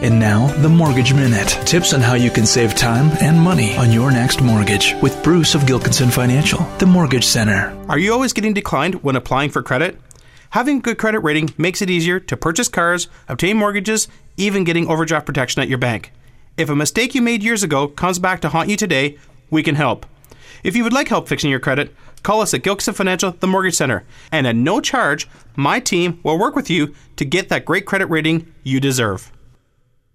And now, the Mortgage Minute. Tips on how you can save time and money on your next mortgage with Bruce of Gilkinson Financial, the Mortgage Center. Are you always getting declined when applying for credit? Having a good credit rating makes it easier to purchase cars, obtain mortgages, even getting overdraft protection at your bank. If a mistake you made years ago comes back to haunt you today, we can help. If you would like help fixing your credit, call us at Gilkinson Financial, the Mortgage Center, and at no charge, my team will work with you to get that great credit rating you deserve.